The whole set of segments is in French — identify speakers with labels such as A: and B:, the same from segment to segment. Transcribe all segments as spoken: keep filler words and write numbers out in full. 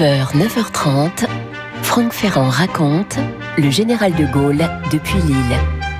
A: heures, neuf heures trente, Franck Ferrand raconte le général de Gaulle depuis Lille.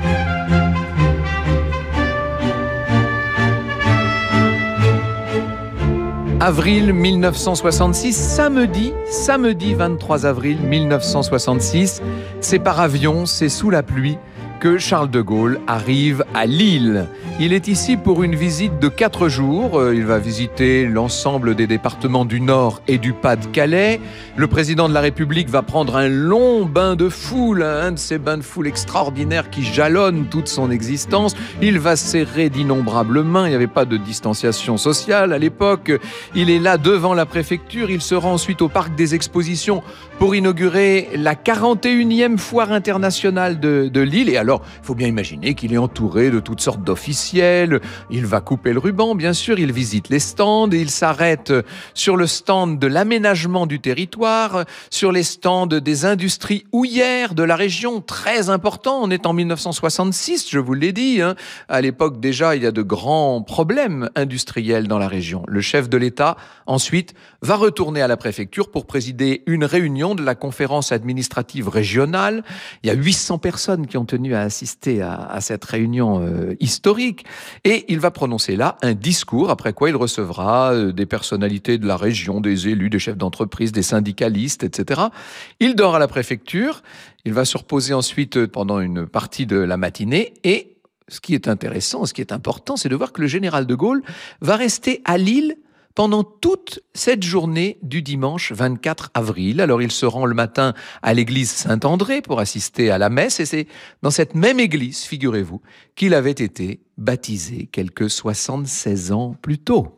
B: Avril mille neuf cent soixante-six, samedi, samedi vingt-trois avril mille neuf cent soixante-six, c'est par avion, c'est sous la pluie que Charles de Gaulle arrive à Lille. Il est ici pour une visite de quatre jours. Il va visiter l'ensemble des départements du Nord et du Pas-de-Calais. Le président de la République va prendre un long bain de foule, un de ces bains de foule extraordinaires qui jalonnent toute son existence. Il va serrer d'innombrables mains. Il n'y avait pas de distanciation sociale à l'époque. Il est là devant la préfecture. Il se rend ensuite au Parc des Expositions pour inaugurer la quarante et unième foire internationale de, de Lille. Et alors, il faut bien imaginer qu'il est entouré de toutes sortes d'officiels. Il va couper le ruban, bien sûr. Il visite les stands et il s'arrête sur le stand de l'aménagement du territoire, sur les stands des industries houillères de la région, très important. On est en mille neuf cent soixante-six, je vous l'ai dit. Hein. À l'époque, déjà, il y a de grands problèmes industriels dans la région. Le chef de l'État, ensuite, va retourner à la préfecture pour présider une réunion de la conférence administrative régionale. Il y a huit cents personnes qui ont tenu à assister à, à cette réunion euh, historique. Et il va prononcer là un discours, après quoi il recevra euh, des personnalités de la région, des élus, des chefs d'entreprise, des syndicalistes, et cetera. Il dort à la préfecture. Il va se reposer ensuite pendant une partie de la matinée. Et ce qui est intéressant, ce qui est important, c'est de voir que le général de Gaulle va rester à Lille pendant toute cette journée du dimanche vingt-quatre avril. Alors il se rend le matin à l'église Saint-André pour assister à la messe, et c'est dans cette même église, figurez-vous, qu'il avait été baptisé quelques soixante-seize ans plus tôt.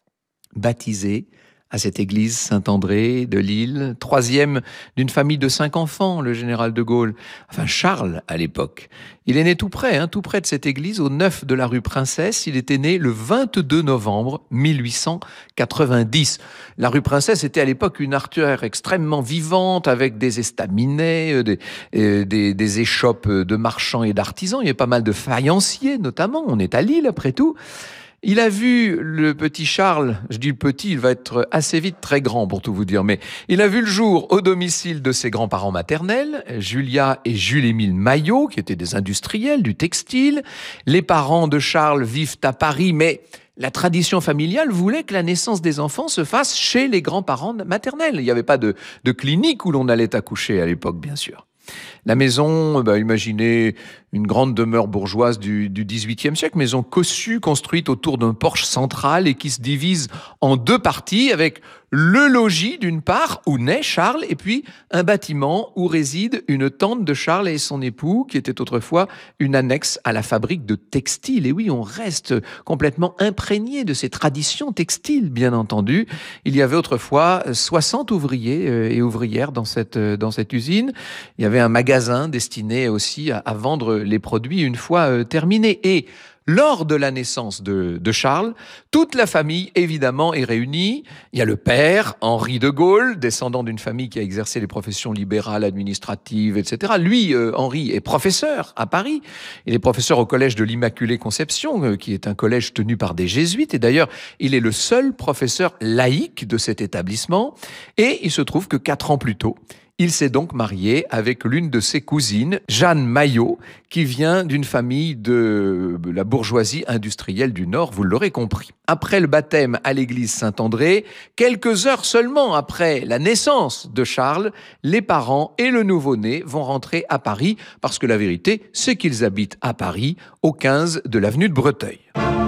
B: Baptisé à cette église Saint-André de Lille, troisième d'une famille de cinq enfants, le général de Gaulle, enfin Charles à l'époque. Il est né tout près, hein, tout près de cette église, au neuf de la rue Princesse. Il était né le vingt-deux novembre mille huit cent quatre-vingt-dix. La rue Princesse était à l'époque une artère extrêmement vivante, avec des estaminets, euh, des, euh, des, des échoppes de marchands et d'artisans. Il y avait pas mal de faïenciers notamment, on est à Lille après tout. Il a vu le petit Charles, je dis le petit, il va être assez vite très grand pour tout vous dire, mais il a vu le jour au domicile de ses grands-parents maternels, Julia et Jules-Émile Maillot, qui étaient des industriels du textile. Les parents de Charles vivent à Paris, mais la tradition familiale voulait que la naissance des enfants se fasse chez les grands-parents maternels. Il n'y avait pas de, de clinique où l'on allait accoucher à l'époque, bien sûr. La maison, bah, imaginez une grande demeure bourgeoise du, du dix-huitième siècle, maison cossue, construite autour d'un porche central et qui se divise en deux parties avec le logis d'une part où naît Charles et puis un bâtiment où réside une tante de Charles et son époux qui était autrefois une annexe à la fabrique de textiles. Et oui, on reste complètement imprégné de ces traditions textiles, bien entendu. Il y avait autrefois soixante ouvriers et ouvrières dans cette, dans cette usine. Il y avait un magasin destiné aussi à, à vendre les produits une fois euh, terminés. Et lors de la naissance de, de Charles, toute la famille, évidemment, est réunie. Il y a le père, Henri de Gaulle, descendant d'une famille qui a exercé les professions libérales, administratives, et cetera. Lui, euh, Henri, est professeur à Paris. Il est professeur au collège de l'Immaculée Conception, euh, qui est un collège tenu par des jésuites. Et d'ailleurs, il est le seul professeur laïque de cet établissement. Et il se trouve que quatre ans plus tôt, il s'est donc marié avec l'une de ses cousines, Jeanne Maillot, qui vient d'une famille de la bourgeoisie industrielle du Nord, vous l'aurez compris. Après le baptême à l'église Saint-André, quelques heures seulement après la naissance de Charles, les parents et le nouveau-né vont rentrer à Paris, parce que la vérité, c'est qu'ils habitent à Paris, au quinze de l'avenue de Breteuil.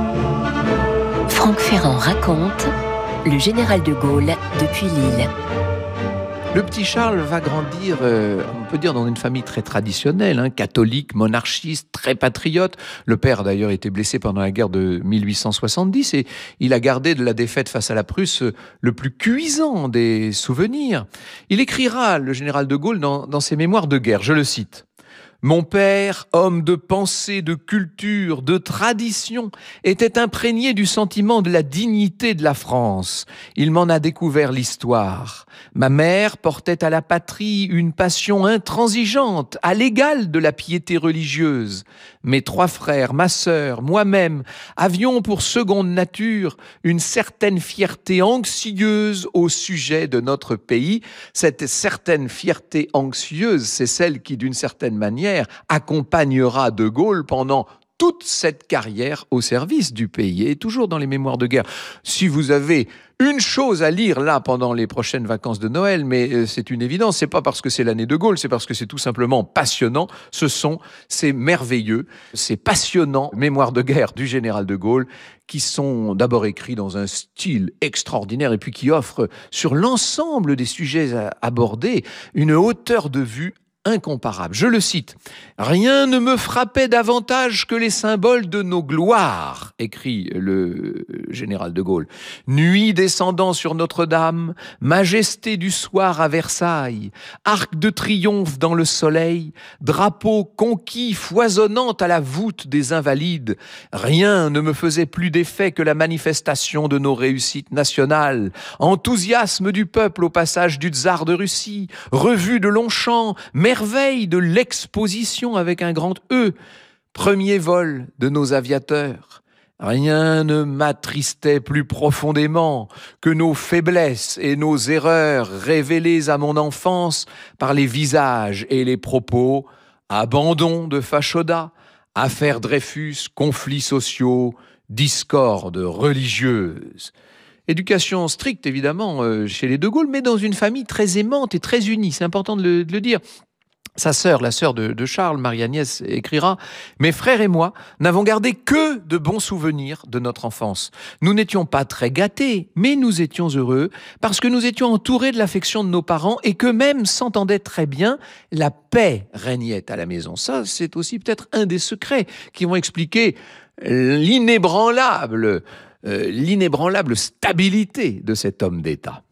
A: Franck Ferrand raconte le général de Gaulle depuis Lille.
B: Le petit Charles va grandir, euh, on peut dire, dans une famille très traditionnelle, hein, catholique, monarchiste, très patriote. Le père, d'ailleurs, était blessé pendant la guerre de mille huit cent soixante-dix et il a gardé de la défaite face à la Prusse le plus cuisant des souvenirs. Il écrira, le général de Gaulle, dans, dans ses mémoires de guerre, je le cite. Mon père, homme de pensée, de culture, de tradition, était imprégné du sentiment de la dignité de la France. Il m'en a découvert l'histoire. Ma mère portait à la patrie une passion intransigeante, à l'égal de la piété religieuse. Mes trois frères, ma sœur, moi-même, avions pour seconde nature une certaine fierté anxieuse au sujet de notre pays. Cette certaine fierté anxieuse, c'est celle qui, d'une certaine manière, accompagnera De Gaulle pendant toute cette carrière au service du pays et toujours dans les mémoires de guerre. Si vous avez une chose à lire là pendant les prochaines vacances de Noël, mais c'est une évidence, c'est pas parce que c'est l'année de Gaulle, c'est parce que c'est tout simplement passionnant. Ce sont ces merveilleux, ces passionnants mémoires de guerre du général de Gaulle qui sont d'abord écrits dans un style extraordinaire et puis qui offrent sur l'ensemble des sujets abordés une hauteur de vue incomparable. Je le cite. « Rien ne me frappait davantage que les symboles de nos gloires », écrit le général de Gaulle. « Nuit descendant sur Notre-Dame, majesté du soir à Versailles, arc de triomphe dans le soleil, drapeau conquis foisonnant à la voûte des Invalides. Rien ne me faisait plus d'effet que la manifestation de nos réussites nationales. Enthousiasme du peuple au passage du tsar de Russie, revue de Longchamp, merveille de l'exposition avec un grand E, premier vol de nos aviateurs. Rien ne m'attristait plus profondément que nos faiblesses et nos erreurs révélées à mon enfance par les visages et les propos, abandon de Fachoda, affaire Dreyfus, conflits sociaux, discorde religieuse. Éducation stricte, évidemment, euh, chez les De Gaulle, mais dans une famille très aimante et très unie, c'est important de le, de le dire. Sa sœur, la sœur de, de Charles, Marie-Agnès, écrira « Mes frères et moi n'avons gardé que de bons souvenirs de notre enfance. Nous n'étions pas très gâtés, mais nous étions heureux parce que nous étions entourés de l'affection de nos parents et qu'eux-mêmes s'entendaient très bien. La paix régnait à la maison. » Ça, c'est aussi peut-être un des secrets qui vont expliquer l'inébranlable, euh, l'inébranlable stabilité de cet homme d'État.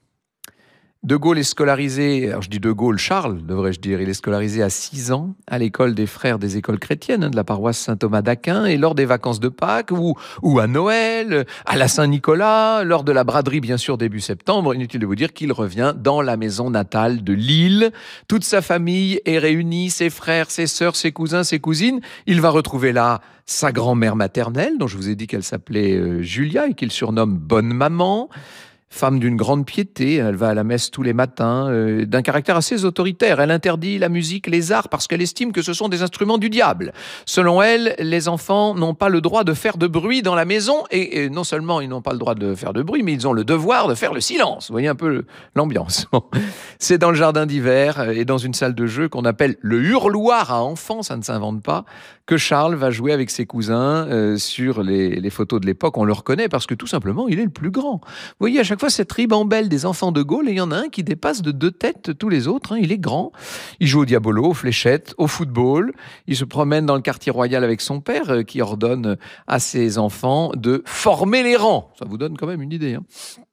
B: De Gaulle est scolarisé, alors je dis De Gaulle, Charles, devrais-je dire, il est scolarisé à six ans à l'école des frères des écoles chrétiennes hein, de la paroisse Saint-Thomas d'Aquin et lors des vacances de Pâques ou, ou à Noël, à la Saint-Nicolas, lors de la braderie bien sûr début septembre, inutile de vous dire qu'il revient dans la maison natale de Lille. Toute sa famille est réunie, ses frères, ses sœurs, ses cousins, ses cousines. Il va retrouver là sa grand-mère maternelle, dont je vous ai dit qu'elle s'appelait euh, Julia et qu'il surnomme Bonne Maman. Femme d'une grande piété, elle va à la messe tous les matins, euh, d'un caractère assez autoritaire. Elle interdit la musique, les arts, parce qu'elle estime que ce sont des instruments du diable. Selon elle, les enfants n'ont pas le droit de faire de bruit dans la maison, et, et non seulement ils n'ont pas le droit de faire de bruit, mais ils ont le devoir de faire le silence. Vous voyez un peu l'ambiance. C'est dans le jardin d'hiver et dans une salle de jeu qu'on appelle le hurloir à enfants, ça ne s'invente pas, que Charles va jouer avec ses cousins euh, sur les, les photos de l'époque. On le reconnaît parce que tout simplement, il est le plus grand. Vous voyez, à chaque fois, cette ribambelle des enfants de Gaulle, et il y en a un qui dépasse de deux têtes tous les autres. Hein. Il est grand. Il joue au diabolo, aux fléchettes, au football. Il se promène dans le quartier royal avec son père euh, qui ordonne à ses enfants de former les rangs. Ça vous donne quand même une idée. Hein.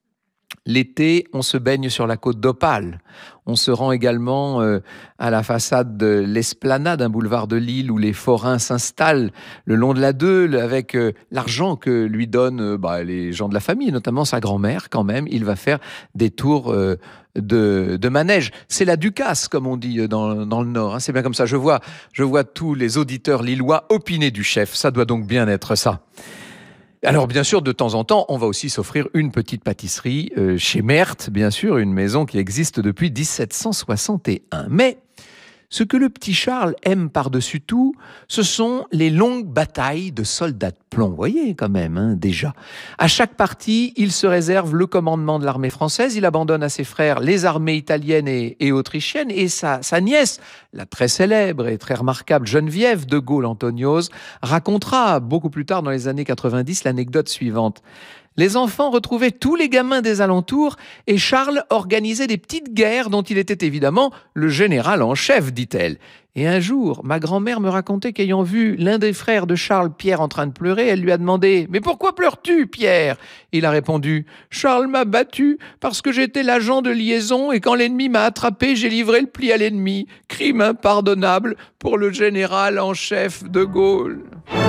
B: L'été, on se baigne sur la côte d'Opale. On se rend également euh, à la façade de l'Esplanade, un boulevard de Lille où les forains s'installent le long de la Deule avec euh, l'argent que lui donnent euh, bah, les gens de la famille, notamment sa grand-mère quand même. Il va faire des tours euh, de, de manège. C'est la Ducasse, comme on dit dans, dans le Nord. Hein. C'est bien comme ça. Je vois, je vois tous les auditeurs lillois opiner du chef. Ça doit donc bien être ça. Alors bien sûr, de temps en temps, on va aussi s'offrir une petite pâtisserie euh, chez Merthe, bien sûr, une maison qui existe depuis dix-sept cent soixante et un. Mais ce que le petit Charles aime par-dessus tout, ce sont les longues batailles de soldats de plomb. Vous voyez quand même, hein, déjà. À chaque partie, il se réserve le commandement de l'armée française. Il abandonne à ses frères les armées italiennes et, et autrichiennes. Et sa, sa nièce, la très célèbre et très remarquable Geneviève de Gaulle-Antoniose, racontera beaucoup plus tard dans les années quatre-vingt-dix l'anecdote suivante. Les enfants retrouvaient tous les gamins des alentours et Charles organisait des petites guerres dont il était évidemment le général en chef, dit-elle. Et un jour, ma grand-mère me racontait qu'ayant vu l'un des frères de Charles, Pierre, en train de pleurer, elle lui a demandé « Mais pourquoi pleures-tu, Pierre ?» Il a répondu « Charles m'a battu parce que j'étais l'agent de liaison et quand l'ennemi m'a attrapé, j'ai livré le pli à l'ennemi. Crime impardonnable pour le général en chef de Gaulle. »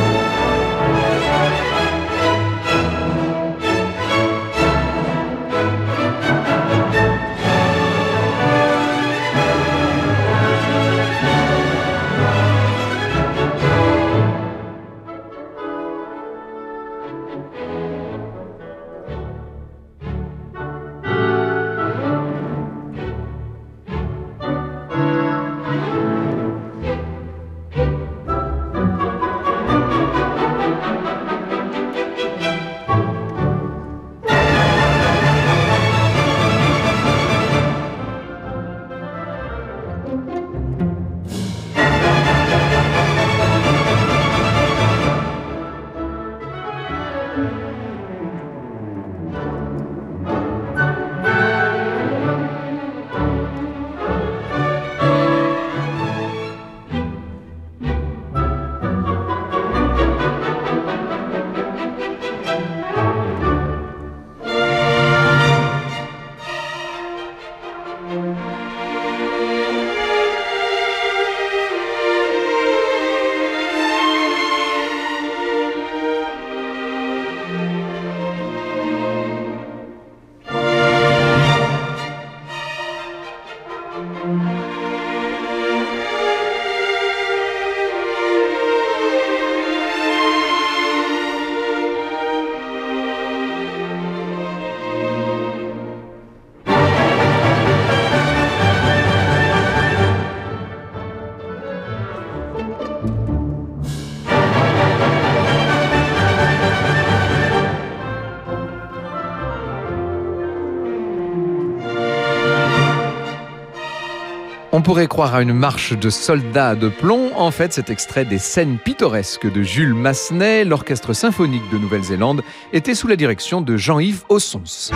B: On pourrait croire à une marche de soldats de plomb. En fait, cet extrait des scènes pittoresques de Jules Massenet, l'Orchestre symphonique de Nouvelle-Zélande, était sous la direction de Jean-Yves Ossons.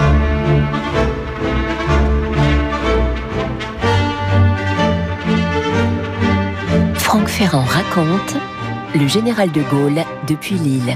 A: Franck Ferrand raconte le général de Gaulle depuis Lille.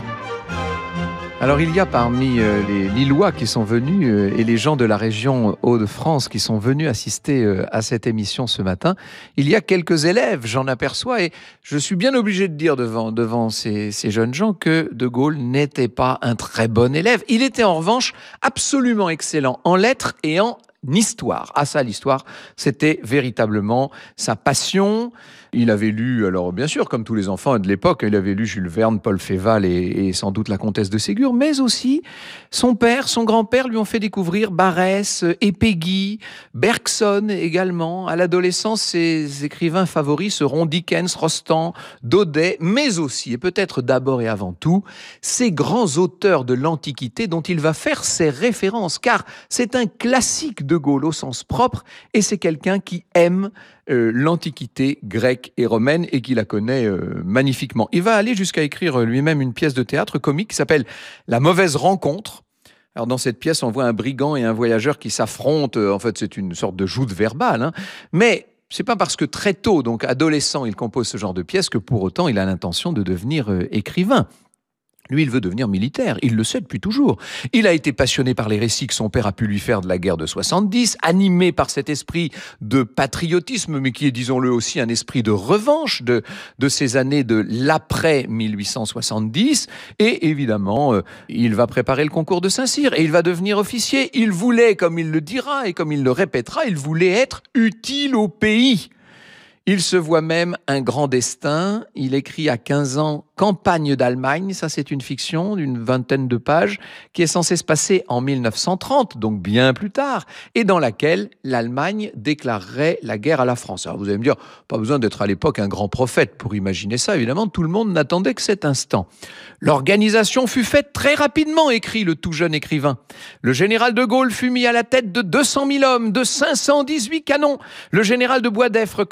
B: Alors il y a parmi euh, les Lillois qui sont venus euh, et les gens de la région Hauts-de-France qui sont venus assister euh, à cette émission ce matin, il y a quelques élèves, j'en aperçois, et je suis bien obligé de dire devant, devant ces, ces jeunes gens que De Gaulle n'était pas un très bon élève. Il était en revanche absolument excellent en lettres et en histoire. Ah ça, l'histoire, c'était véritablement sa passion. Il avait lu, alors bien sûr, comme tous les enfants de l'époque, il avait lu Jules Verne, Paul Féval et, et sans doute La Comtesse de Ségur, mais aussi son père, son grand-père lui ont fait découvrir Barrès, Épegui, Bergson également. À l'adolescence, ses écrivains favoris seront Dickens, Rostand, Daudet, mais aussi, et peut-être d'abord et avant tout, ces grands auteurs de l'Antiquité dont il va faire ses références, car c'est un classique de Gaulle au sens propre, et c'est quelqu'un qui aime Euh, l'Antiquité grecque et romaine et qui la connaît euh, magnifiquement. Il va aller jusqu'à écrire lui-même une pièce de théâtre comique qui s'appelle « La mauvaise rencontre ». Alors dans cette pièce, on voit un brigand et un voyageur qui s'affrontent. En fait, c'est une sorte de joute verbale, hein. Mais c'est pas parce que très tôt, donc adolescent, il compose ce genre de pièce que pour autant il a l'intention de devenir euh, écrivain. Lui, il veut devenir militaire, il le sait depuis toujours. Il a été passionné par les récits que son père a pu lui faire de la guerre de soixante-dix, animé par cet esprit de patriotisme, mais qui est, disons-le aussi, un esprit de revanche de, de ces années de l'après mille huit cent soixante-dix. Et évidemment, euh, il va préparer le concours de Saint-Cyr et il va devenir officier. Il voulait, comme il le dira et comme il le répétera, il voulait être utile au pays. Il se voit même un grand destin. Il écrit à quinze ans « Campagne d'Allemagne ». Ça, c'est une fiction d'une vingtaine de pages qui est censée se passer en mille neuf cent trente, donc bien plus tard, et dans laquelle l'Allemagne déclarerait la guerre à la France. Alors vous allez me dire, pas besoin d'être à l'époque un grand prophète pour imaginer ça. Évidemment, tout le monde n'attendait que cet instant. L'organisation fut faite très rapidement, écrit le tout jeune écrivain. Le général de Gaulle fut mis à la tête de deux cent mille hommes, de cinq cent dix-huit canons. Le général de Boisdeffre commandait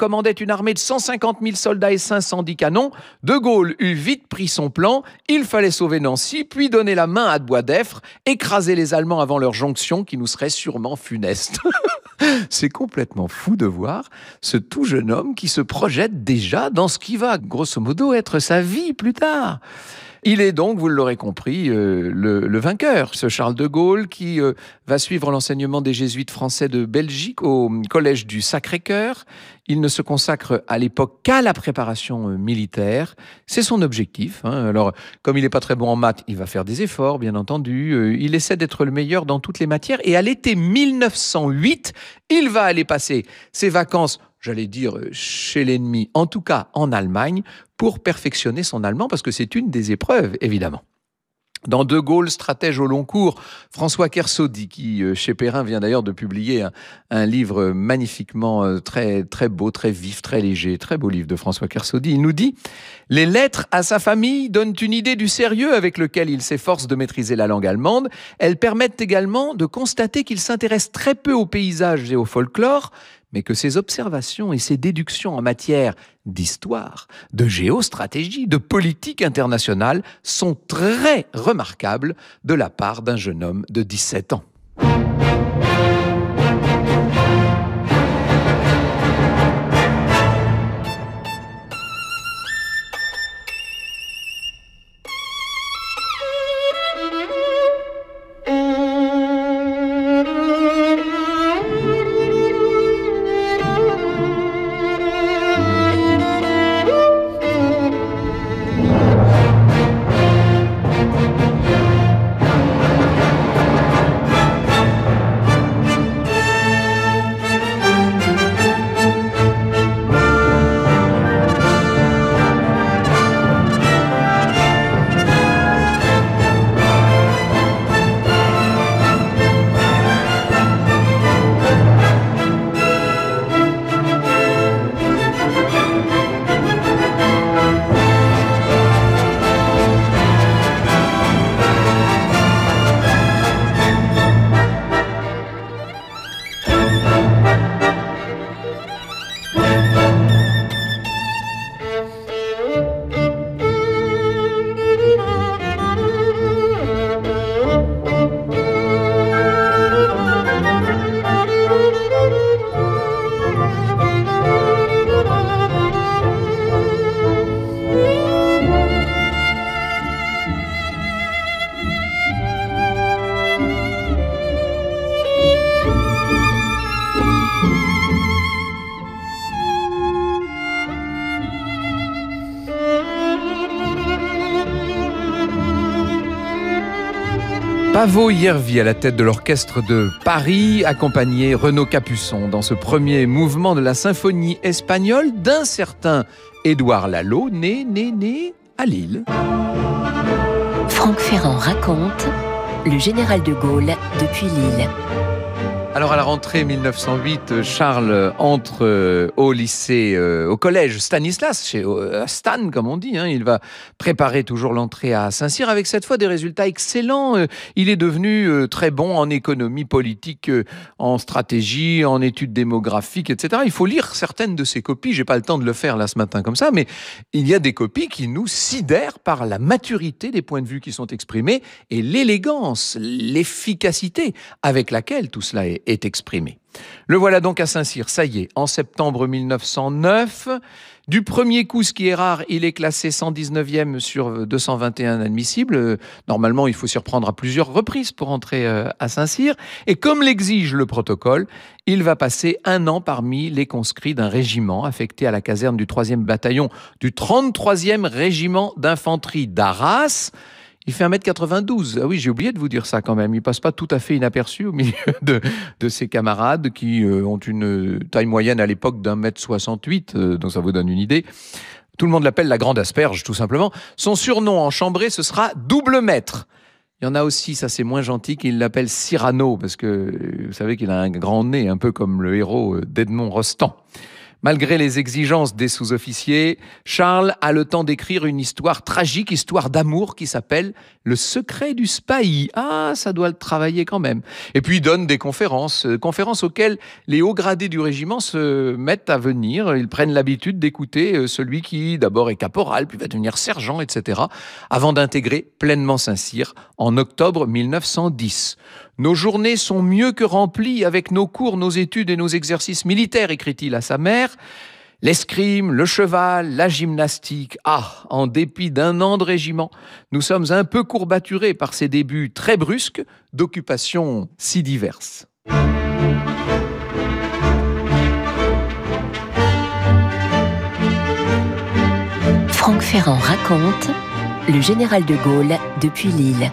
B: une armée de cent cinquante mille soldats et cinq cent dix canons, De Gaulle eut vite pris son plan. Il fallait sauver Nancy, puis donner la main à Boisdeffre, écraser les Allemands avant leur jonction qui nous serait sûrement funeste. C'est complètement fou de voir ce tout jeune homme qui se projette déjà dans ce qui va, grosso modo, être sa vie plus tard. Il est donc, vous l'aurez compris, euh, le, le vainqueur, ce Charles de Gaulle qui euh, va suivre l'enseignement des jésuites français de Belgique au collège du Sacré-Cœur. Il ne se consacre à l'époque qu'à la préparation euh, militaire. C'est son objectif. Hein. Alors, comme il n'est pas très bon en maths, il va faire des efforts, bien entendu. Euh, il essaie d'être le meilleur dans toutes les matières. Et à l'été mille neuf cent huit, il va aller passer ses vacances, j'allais dire, chez l'ennemi, en tout cas en Allemagne, pour perfectionner son allemand, parce que c'est une des épreuves, évidemment. Dans De Gaulle, stratège au long cours, François Kersaudy, qui chez Perrin vient d'ailleurs de publier un, un livre magnifiquement très, très beau, très vif, très léger, très beau livre de François Kersaudy. Il nous dit « Les lettres à sa famille donnent une idée du sérieux avec lequel il s'efforce de maîtriser la langue allemande. Elles permettent également de constater qu'il s'intéresse très peu aux paysages et au folklore, mais que ses observations et ses déductions en matière d'histoire, de géostratégie, de politique internationale sont très remarquables de la part d'un jeune homme de dix-sept ans. » Paavo Järvi à la tête de l'orchestre de Paris, accompagné Renaud Capuçon dans ce premier mouvement de la symphonie espagnole d'un certain Édouard Lalo, né, né, né à Lille.
A: Franck Ferrand raconte le général de Gaulle depuis Lille.
B: Alors à la rentrée mille neuf cent huit, Charles entre au lycée, euh, au collège Stanislas, chez euh, Stan comme on dit. Hein. Il va préparer toujours l'entrée à Saint-Cyr avec cette fois des résultats excellents. Euh, il est devenu euh, très bon en économie politique, euh, en stratégie, en études démographiques, et cetera. Il faut lire certaines de ses copies. J'ai pas le temps de le faire là ce matin comme ça, mais il y a des copies qui nous sidèrent par la maturité des points de vue qui sont exprimés et l'élégance, l'efficacité avec laquelle tout cela est est exprimé. Le voilà donc à Saint-Cyr, ça y est, en septembre mille neuf cent neuf. Du premier coup, ce qui est rare, il est classé cent dix-neuvième sur deux cent vingt et un admissibles. Normalement, il faut s'y reprendre à plusieurs reprises pour entrer à Saint-Cyr. Et comme l'exige le protocole, il va passer un an parmi les conscrits d'un régiment affecté à la caserne du troisième bataillon du trente-troisième régiment d'infanterie d'Arras. Il fait un mètre quatre-vingt-douze. Ah oui, j'ai oublié de vous dire ça quand même. Il passe pas tout à fait inaperçu au milieu de, de ses camarades qui euh, ont une taille moyenne à l'époque d'un mètre soixante-huit, euh, donc ça vous donne une idée. Tout le monde l'appelle la grande asperge, tout simplement. Son surnom en chambrée, ce sera double maître. Il y en a aussi, ça c'est moins gentil, qui l'appelle Cyrano, parce que vous savez qu'il a un grand nez, un peu comme le héros d'Edmond Rostand. Malgré les exigences des sous-officiers, Charles a le temps d'écrire une histoire tragique, histoire d'amour qui s'appelle « Le secret du Spahis ». Ah, ça doit le travailler quand même. Et puis il donne des conférences, euh, conférences auxquelles les hauts gradés du régiment se mettent à venir. Ils prennent l'habitude d'écouter euh, celui qui d'abord est caporal, puis va devenir sergent, et cetera, avant d'intégrer pleinement Saint-Cyr en octobre mille neuf cent dix. Nos journées sont mieux que remplies avec nos cours, nos études et nos exercices militaires, écrit-il à sa mère. L'escrime, le cheval, la gymnastique. Ah, en dépit d'un an de régiment, nous sommes un peu courbaturés par ces débuts très brusques d'occupations si diverses.
A: Franck Ferrand raconte le général de Gaulle depuis Lille.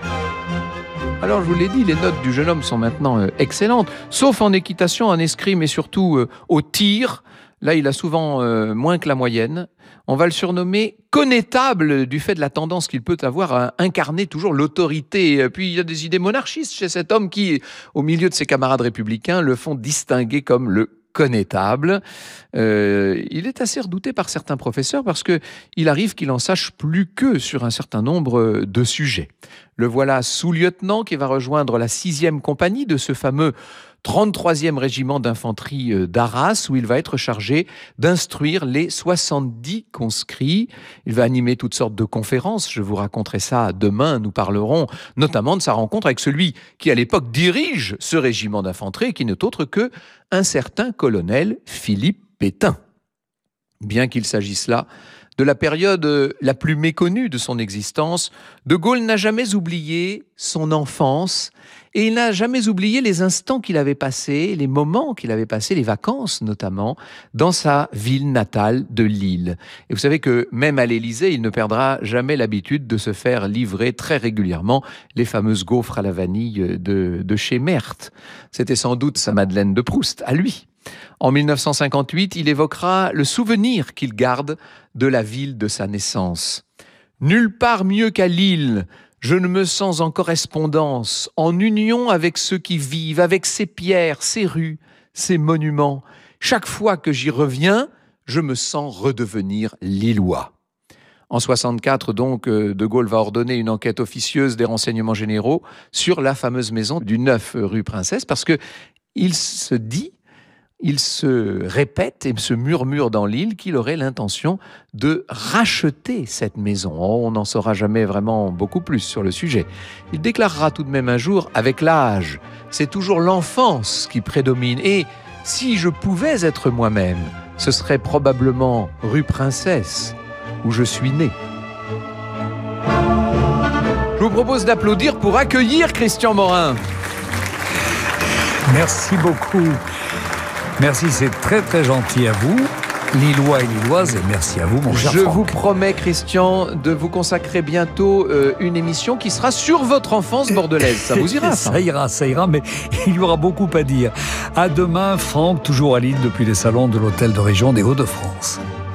B: Alors, je vous l'ai dit, les notes du jeune homme sont maintenant euh, excellentes, sauf en équitation, en escrime et surtout euh, au tir. Là, il a souvent euh, moins que la moyenne. On va le surnommer connétable du fait de la tendance qu'il peut avoir à incarner toujours l'autorité. Puis, il y a des idées monarchistes chez cet homme qui, au milieu de ses camarades républicains, le font distinguer comme le connétable. Euh, il est assez redouté par certains professeurs parce qu'il arrive qu'il en sache plus qu'eux sur un certain nombre de sujets. Le voilà sous-lieutenant qui va rejoindre la sixième compagnie de ce fameux trente-troisième régiment d'infanterie d'Arras, où il va être chargé d'instruire les soixante-dix conscrits. Il va animer toutes sortes de conférences. Je vous raconterai ça demain. Nous parlerons notamment de sa rencontre avec celui qui, à l'époque, dirige ce régiment d'infanterie, qui n'est autre que un certain colonel Philippe Pétain. Bien qu'il s'agisse là de la période la plus méconnue de son existence, De Gaulle n'a jamais oublié son enfance et il n'a jamais oublié les instants qu'il avait passés, les moments qu'il avait passés, les vacances notamment, dans sa ville natale de Lille. Et vous savez que même à l'Élysée, il ne perdra jamais l'habitude de se faire livrer très régulièrement les fameuses gaufres à la vanille de, de chez Merthe. C'était sans doute sa Madeleine de Proust, à lui. En mille neuf cent cinquante-huit, il évoquera le souvenir qu'il garde de la ville de sa naissance. « Nulle part mieux qu'à Lille, je ne me sens en correspondance, en union avec ceux qui vivent, avec ces pierres, ces rues, ces monuments. Chaque fois que j'y reviens, je me sens redevenir Lillois. » En soixante-quatre, donc, De Gaulle va ordonner une enquête officieuse des renseignements généraux sur la fameuse maison du neuf rue Princesse, parce que il se dit, il se répète et se murmure dans l'île qu'il aurait l'intention de racheter cette maison. Oh, on n'en saura jamais vraiment beaucoup plus sur le sujet. Il déclarera tout de même un jour, avec l'âge, c'est toujours l'enfance qui prédomine. Et si je pouvais être moi-même, ce serait probablement rue Princesse, où je suis né. Je vous propose d'applaudir pour accueillir Christian Morin.
C: Merci beaucoup. Merci, c'est très très gentil à vous, Lillois et Lilloises, et merci à vous, mon cher
B: Je
C: Franck.
B: vous promets, Christian, de vous consacrer bientôt euh, une émission qui sera sur votre enfance bordelaise. Ça vous ira, ça?
C: Ça ira, ça ira, mais il y aura beaucoup à dire. À demain, Franck, toujours à Lille depuis les salons de l'Hôtel de Région des Hauts-de-France.